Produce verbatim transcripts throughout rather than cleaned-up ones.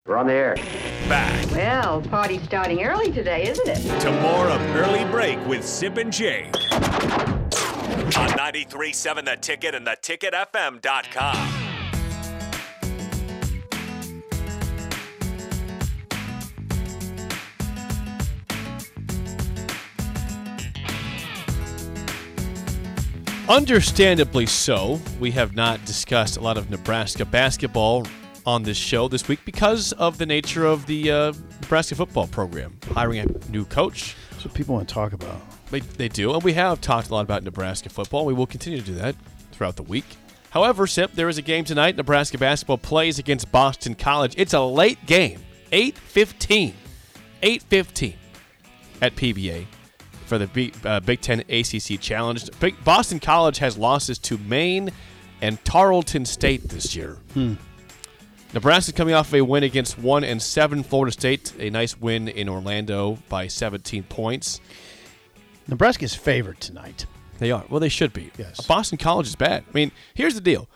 We're on the air. Back. Well, party's starting early today, isn't it? To more of Early Break with Sip and Jake. On ninety-three point seven The Ticket and the ticket f m dot com. Understandably so, we have not discussed a lot of Nebraska basketball on this show this week because of the nature of the uh, Nebraska football program. Hiring a new coach. That's what people want to talk about. They, they do, and we have talked a lot about Nebraska football. We will continue to do that throughout the week. However, Sip, there is a game tonight. Nebraska basketball plays against Boston College. It's a late game, eight fifteen. eight fifteen at P B A. For the Big, uh, Big Ten A C C Challenge. Big, Boston College has losses to Maine and Tarleton State this year. Hmm. Nebraska's coming off of a win against one and seven Florida State, a nice win in Orlando by seventeen points. Nebraska's favored tonight. They are. Well, they should be. Yes. Boston College is bad. I mean, here's the deal.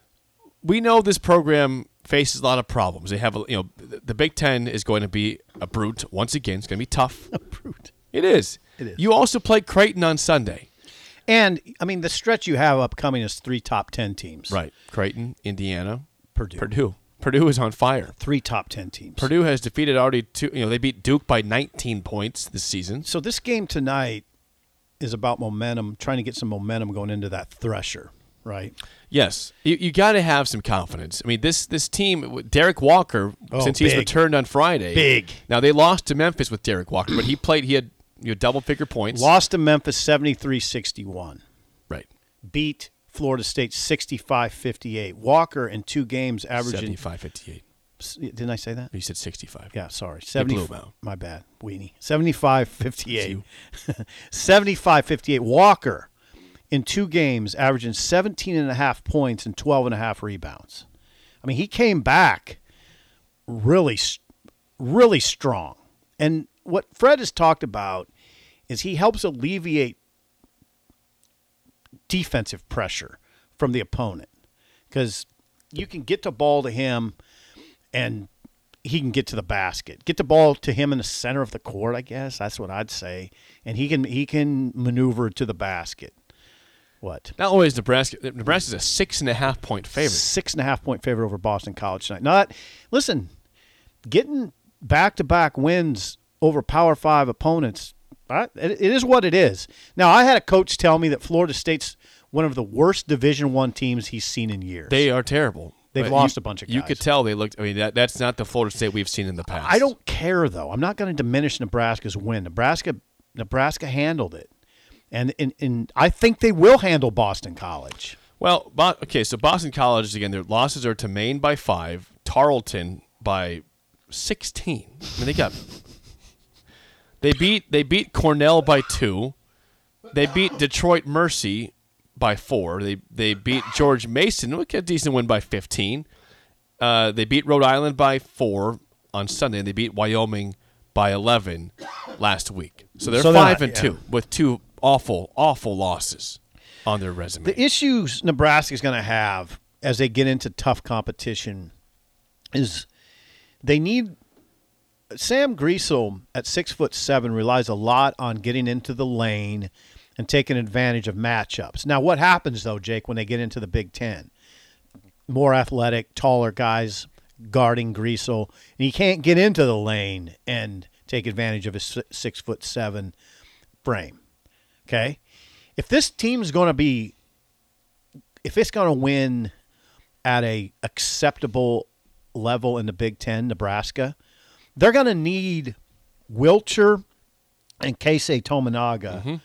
We know this program faces a lot of problems. They have, a, you know, the Big Ten is going to be a brute once again. It's going to be tough. A brute. It is. It is. You also play Creighton on Sunday. And, I mean, the stretch you have upcoming is three top ten teams. Right. Creighton, Indiana, Purdue. Purdue. Purdue is on fire. Three top ten teams. Purdue has defeated already two, you know, they beat Duke by nineteen points this season. So this game tonight is about momentum, trying to get some momentum going into that thresher, right? Yes. You you got to have some confidence. I mean, this this team, Derek Walker, Oh, since he's big. returned on Friday. Big. Now, they lost to Memphis with Derek Walker, but he played, he had you know, double-figure points. Lost to Memphis seventy-three sixty-one. Right. Beat Florida State sixty-five fifty-eight. Walker in two games averaging. seventy-five fifty-eight. Didn't I say that? You said sixty-five. Yeah, sorry. blew seventy. him out. My bad, weenie. seventy-five fifty-eight. seventy-five fifty-eight. Walker in two games averaging seventeen and a half points and twelve and a half rebounds. I mean, he came back really, really strong. And what Fred has talked about is he helps alleviate defensive pressure from the opponent because you can get the ball to him and he can get to the basket. Get the ball to him in the center of the court, I guess. That's what I'd say. And he can he can maneuver to the basket. What? Not only is Nebraska, Nebraska's a six and a half point favorite. Six and a half point favorite over Boston College tonight. Not listen, getting back to back wins over Power Five opponents. Right? It, it is what it is. Now, I had a coach tell me that Florida State's one of the worst Division One teams he's seen in years. They are terrible. They've But lost you, a bunch of guys. You could tell they looked. I mean, that, that's not the Florida State we've seen in the past. I don't care though. I'm not going to diminish Nebraska's win. Nebraska, Nebraska handled it, and, and and I think they will handle Boston College. Well, Bo- okay, so Boston College, again, their losses are to Maine by five, Tarleton by sixteen. I mean, they got they beat they beat Cornell by two. They beat Detroit Mercy by four. They they beat George Mason, look, a decent win by fifteen. Uh, they beat Rhode Island by four on Sunday, and they beat Wyoming by eleven last week. So they're So they're five not- and yeah. two with two awful, awful losses on their resume. The issues Nebraska is going to have as they get into tough competition is they need Sam Griesel at six foot seven relies a lot on getting into the lane and taking advantage of matchups. Now, what happens though, Jake, when they get into the Big Ten? More athletic, taller guys guarding Griesel, and he can't get into the lane and take advantage of his six foot seven frame. Okay, if this team's going to be, if it's going to win at a acceptable level in the Big Ten, Nebraska, they're going to need Wilcher and Keisei Tominaga Mm-hmm.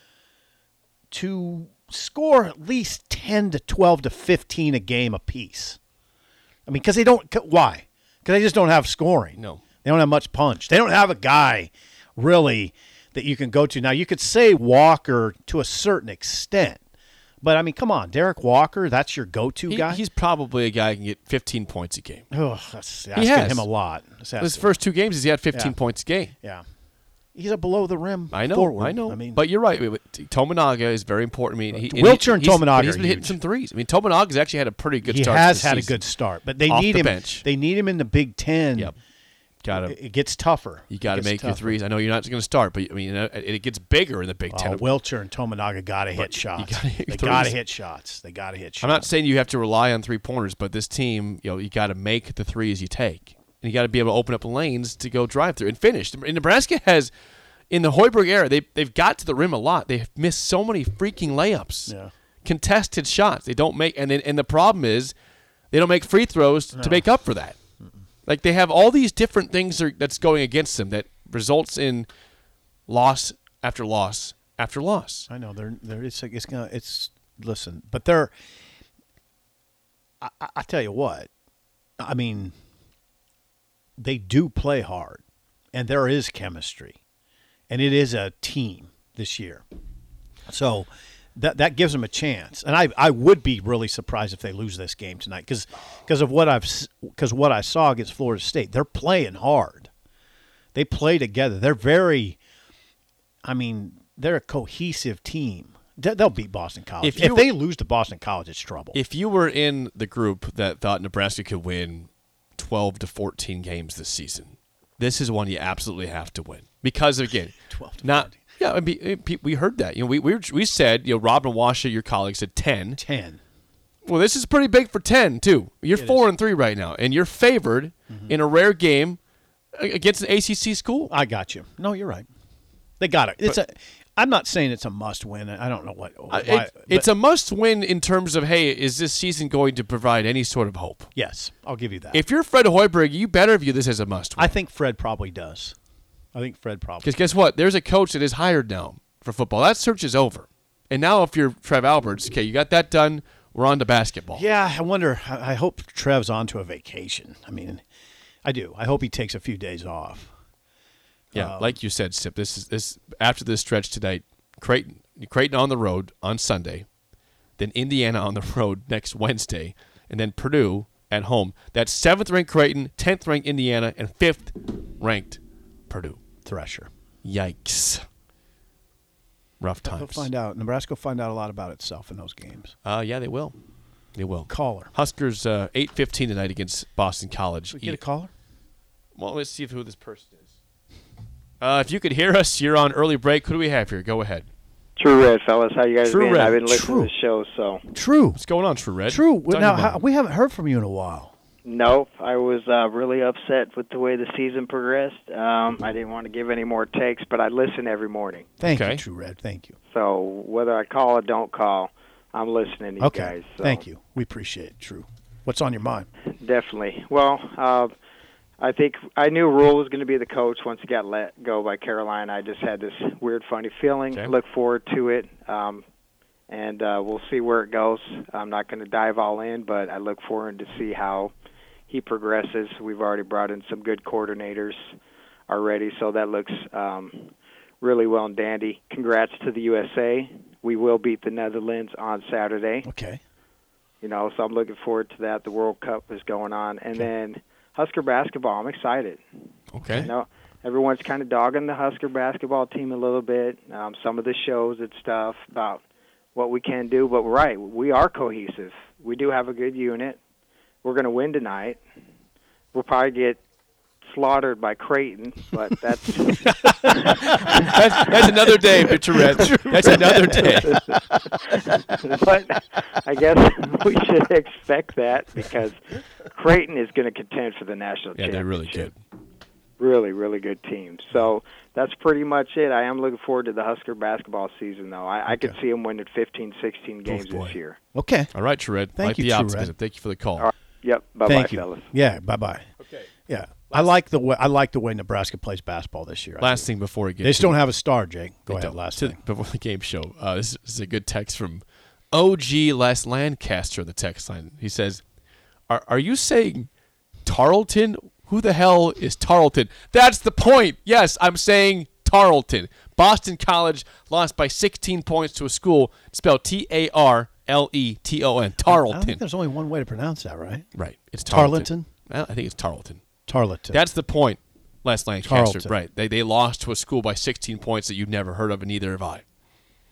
to score at least ten to twelve to fifteen a game apiece. I mean, because they don't. Why? Because they just don't have scoring. No. They don't have much punch. They don't have a guy really that you can go to. Now, you could say Walker to a certain extent. But, I mean, come on. Derek Walker, that's your go-to He- guy? He's probably a guy who can get fifteen points a game. Ugh, that's asking has. him a lot. That's His asking- first two games, he's had fifteen Yeah. points a game. Yeah. He's a below-the-rim I know, forward. I know. I mean, but you're right. Wait, wait, Tominaga is very important. I mean, he, Wilcher and he's- Tominaga but He's are been hitting huge. some threes. I mean, Tominaga's actually had a pretty good he start. has to the had a season. good start. But they Off need the him. bench. They need him in the Big Ten. Yep. Gotta, it, it gets tougher. You got to It gets make your tougher. threes. I know you're not going to start, but I mean, it, it gets bigger in the Big Ten. Oh, Wilcher and Tominaga got to hit shots. gotta hit they threes. got to hit shots. They got to hit shots. I'm not saying you have to rely on three pointers, but this team, you know, you got to make the threes you take, and you got to be able to open up lanes to go drive through and finish. And Nebraska has, in the Hoiberg era, they they've got to the rim a lot. They've missed so many freaking layups, Yeah. contested shots. They don't make, and then and the problem is, they don't make free throws No. to make up for that. Like they have all these different things that are, that's going against them that results in loss after loss after loss. I know they're they're it's like it's gonna it's listen, but they're. I, I, I tell you what, I mean, they do play hard, and there is chemistry, and it is a team this year. So that that gives them a chance, and I I would be really surprised if they lose this game tonight because because of what I've because what I saw against Florida State. They're playing hard. They play together. They're very. I mean, they're a cohesive team. They- They'll beat Boston College. If If, you- they lose to Boston College, it's trouble. If you were in the group that thought Nebraska could win twelve to fourteen games this season, this is one you absolutely have to win because again, twelve to not fourteen. yeah. I mean, we heard that. You know, we we, were, we said you know Robin Washa, your colleague, said ten. ten. Well, this is pretty big for ten too. You're It four is. and three right now, and you're favored in a rare game against an A C C school. I got you. No, you're right. They got it. It's a. I'm not saying it's a must-win. I don't know what. Uh, why, it, it's a must-win in terms of, hey, is this season going to provide any sort of hope? yes. I'll give you that. If you're Fred Hoiberg, you better view this as a must-win. I think Fred probably does. I think Fred probably. Because guess what? There's a coach that is hired now for football. That search is over. And now if you're Trev Alberts, okay, you got that done. We're on to basketball. Yeah, I wonder. I I hope Trev's on to a vacation. I mean, I do. I hope he takes a few days off. Yeah, Um, like you said, Sip. This is this after this stretch tonight. Creighton, Creighton on the road on Sunday, then Indiana on the road next Wednesday, and then Purdue at home. That's seventh ranked Creighton, tenth ranked Indiana, and fifth ranked Purdue. Thresher. Yikes! Rough They'll times. find out. Nebraska will find out a lot about itself in those games. Uh, yeah, they will. They will. Caller. Huskers uh, eight fifteen tonight against Boston College. We get a caller. Well, let's see if who this person is. Uh, if you could hear us, you're on early break. Who do we have here? Go ahead. True Red, fellas. How you guys True been? Red. I've been listening True. to the show, so. True. What's going on, True Red? True. What's on Now your how, mind? we haven't heard from you in a while. Nope. I was uh, really upset with the way the season progressed. Um, I didn't want to give any more takes, but I listen every morning. Thank Okay. you, True Red. Thank you. So whether I call or don't call, I'm listening to you Okay. guys. So. Thank you. We appreciate it, True. What's on your mind? Definitely. Well, uh, I think I knew Rule was going to be the coach once he got let go by Carolina. I just had this weird, funny feeling. Okay. Look forward to it, um, and uh, we'll see where it goes. I'm not going to dive all in, but I look forward to see how he progresses. We've already brought in some good coordinators already, so that looks um, really well and dandy. Congrats to the U S A. We will beat the Netherlands on Saturday. Okay. You know, so I'm looking forward to that. The World Cup is going on, and then Husker basketball. I'm excited. Okay. You know, everyone's kind of dogging the Husker basketball team a little bit. Um, some of the shows and stuff about what we can do, but we're right, we are cohesive. We do have a good unit. We're going to win tonight. We'll probably get slaughtered by Creighton, but that's that's, that's another day, True Red. That's another day. but I guess we should expect that because Creighton is going to contend for the national Yeah, championship. they're really good. Really, really good team. So that's pretty much it. I am looking forward to the Husker babasketball season, though. I, I could see them winning fifteen, sixteen games boy. this year. Okay. All right, True Red. Thank Like you, the True optimism. Red. Thank you for the call. All right. Yep. Bye-bye, Thank you. fellas. Yeah. Bye bye. Okay. Yeah. I like the way I like the way Nebraska plays basketball this year. I Last do. thing before we get They just to don't have a star, Jake. Go They ahead. don't. Last To- thing. Before the game show, uh, this, this is a good text from O G Les Lancaster on the text line. He says, are, are you saying Tarleton? Who the hell is Tarleton? That's the point. Yes, I'm saying Tarleton. Boston College lost by sixteen points to a school spelled T A R L E T O N. I don't Tarleton. think there's only one way to pronounce that, right? Right. It's Tarleton. Tarleton? Well, I think it's Tarleton. Tarleton. That's the point, Les Lancaster. Tarleton. Right. They they lost to a school by sixteen points that you've never heard of, and neither have I.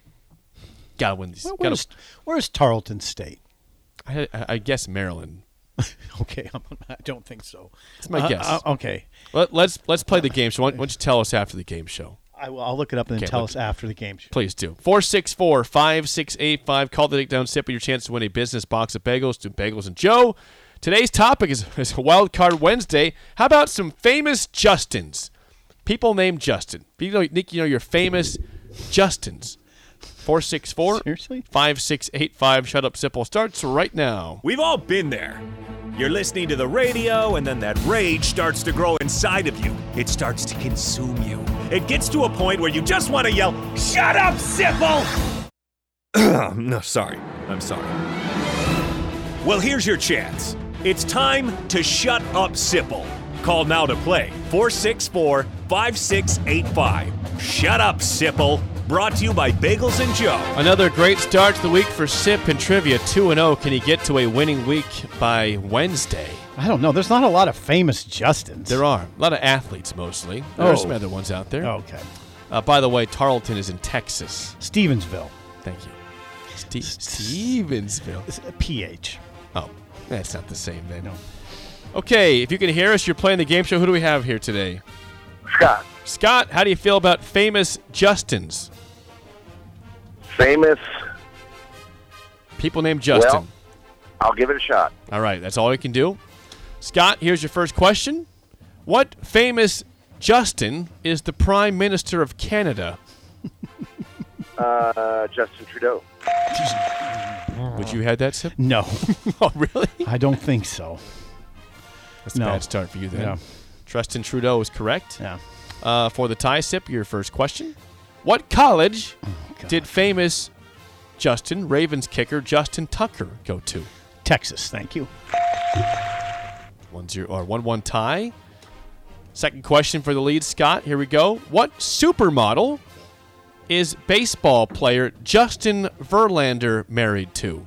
Gotta win these. Where- gotta, where's, where's Tarleton State? I, I guess Maryland. Okay, I'm, I don't think so. That's my Uh, guess. uh, okay, Let, let's let's play the game show. Why don't you tell us after the game show? I will. I'll look it up and then Okay, tell look- us after the game. Please do. four six four, five six eight five. Call the Takedown Sip with your chance to win a business box of bagels to Bagels and Joe. Today's topic is, is Wild Card Wednesday. How about some famous Justins? People named Justin. You know, Nick, you know your famous Justins. four six four, Seriously? five six eight five. Shut Up Sipple starts right now. We've all been there. You're listening to the radio, and then that rage starts to grow inside of you. It starts to consume you. It gets to a point where you just want to yell, "Shut up, Sipple!" No, sorry. I'm sorry. Well, here's your chance. It's time to shut up, Sipple. Call now to play. four six four, five six eight five. Shut up, Sipple. Brought to you by Bagels and Joe. Another great start to the week for Sip and Trivia. two and oh. Can he get to a winning week by Wednesday? I don't know. There's not a lot of famous Justins. There are. A lot of athletes, mostly. There Oh. are some other ones out there. Okay. Uh, by the way, Tarleton is in Texas. Stevensville. Thank you. Ste- Stevensville. It's a P H. Oh, that's not the same then. No. Okay, if you can hear us, you're playing the game show. Who do we have here today? Scott, Scott, how do you feel about famous Justins? famous. People named Justin. Well, I'll give it a shot. All right, that's all you can do. Scott, here's your first question. What famous Justin is the Prime Minister of Canada? Uh, Justin Trudeau. Would you have that, Sip? No, Oh, really? I don't think so. That's a No. bad start for you then. Yeah. Justin Trudeau is correct. Yeah. Uh, for the tie, Sip, your first question. What college God. did famous Justin, Ravens kicker Justin Tucker go to? Texas, thank you. One zero or one one tie. Second question for the lead, Scott. Here we go. What supermodel is baseball player Justin Verlander married to?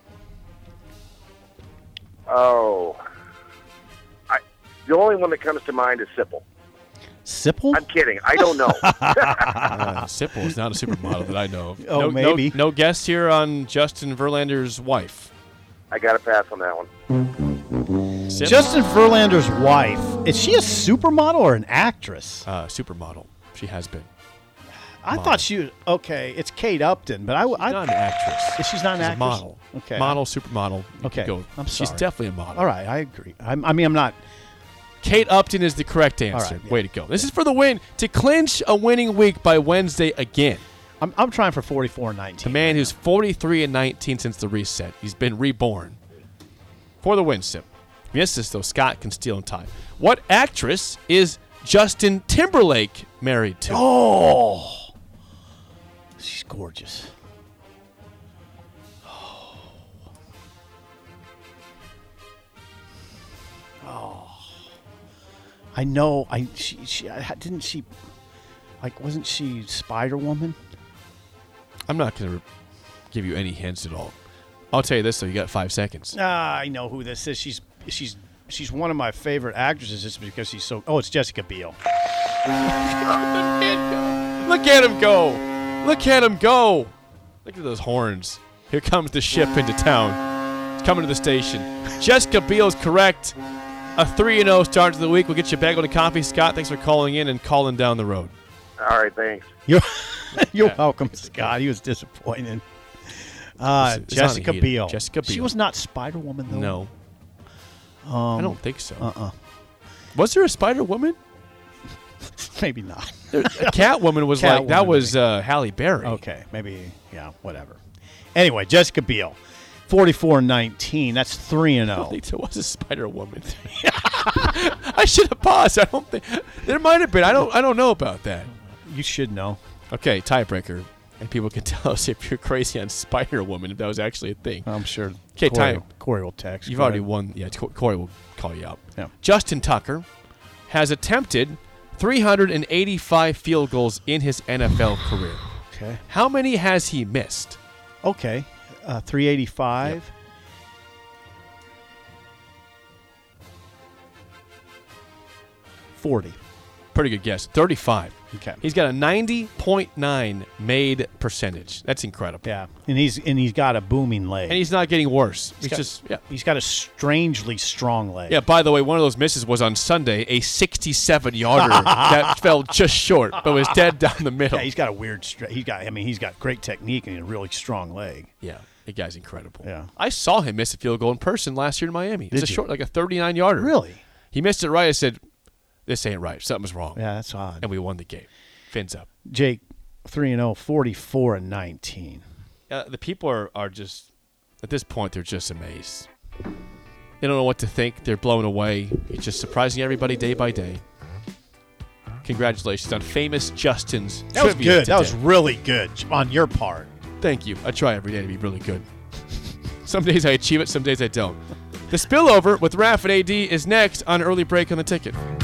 Oh. I, the only one that comes to mind is Sipple. Sipple? I'm kidding. I don't know. Uh, Sipple is not a supermodel that I know of. Oh, no, maybe. No, no guess here on Justin Verlander's wife. I got to pass on that one. Sip? Justin Verlander's wife. Is she a supermodel or an actress? uh, supermodel. She has been. I model. thought she was. Okay, it's Kate Upton, but I. I Not an actress. She's not an She's a actress? model. Okay. Model, supermodel. You Okay. could Go. I'm She's sorry. definitely a model. all right, I agree. I'm, I mean, I'm not. Kate Upton is the correct answer. right, yeah. Way to go. This is for the win to clinch a winning week by Wednesday again. I'm, I'm trying for forty-four nineteen. The man who's forty-three and nineteen since the reset. He's been reborn. For the win, Sip. If you miss this, though, Scott can steal in time. What actress is Justin Timberlake married to? Oh, she's gorgeous. Oh, I know. I she she I, didn't she like wasn't she Spider Woman? I'm not going to give you any hints at all. I'll tell you this, though. You got five seconds. Ah, I know who this is. She's she's she's one of my favorite actresses just because she's so. Oh, it's Jessica Biel. Look at him go. Look at him go. Look at those horns. Here comes the ship into town. It's coming to the station. Jessica Biel is correct. A three and oh start to the week. We'll get you a bagel to coffee. Scott, thanks for calling in and calling down the road. All right, thanks. You're you're Yeah. welcome, Scott. He was disappointed. Uh, It's- it's Jessica not heated. Biel. Jessica She Biel. was not Spider Woman though. No. Um, I don't think so. Uh-uh. Was there a Spider Woman? Maybe not. There, a Catwoman was like, that Catwoman, was uh, Halle Berry. Okay, maybe, yeah, whatever. Anyway, Jessica Biel, forty-four nineteen. That's three and I don't oh. think there was a Spider Woman. I should have paused. I don't think there might have been. I don't. I don't know about that. You should know. Okay, tiebreaker, and people can tell us if you're crazy on Spider Woman, if that was actually a thing. I'm sure. Okay, Corey, time. Corey will text. You've Go already ahead. won. Yeah, Co- Corey will call you out. Yeah. Justin Tucker has attempted three hundred eighty-five field goals in his N F L career. Okay. How many has he missed? Okay. Uh, three eighty-five. Yep. forty. Pretty good guess. thirty-five. Okay. He's got a ninety point nine made percentage. That's incredible. Yeah, and he's and he's got a booming leg. And he's not getting worse. He's got, just yeah. He's got a strangely strong leg. Yeah, by the way, one of those misses was on Sunday, a sixty-seven yarder that fell just short, but was dead down the middle. Yeah, he's got a weird stra- he's got I mean, he's got great technique and a really strong leg. Yeah, the guy's incredible. Yeah. I saw him miss a field goal in person last year in Miami. It's Did a you? short like a thirty-nine yarder. Really? He missed it right. I said, "This ain't right. Something's wrong." Yeah, that's odd. And we won the game. Fins up. Jake, three and oh, forty-four and nineteen. Uh, the people are, are just, at this point, they're just amazed. They don't know what to think. They're blown away. He's just surprising everybody day by day. Congratulations on famous Justin's That was trivia good. today. That was really good on your part. Thank you. I try every day to be really good. Some days I achieve it, some days I don't. The Spillover with Raph and A D is next on Early Break on the Ticket.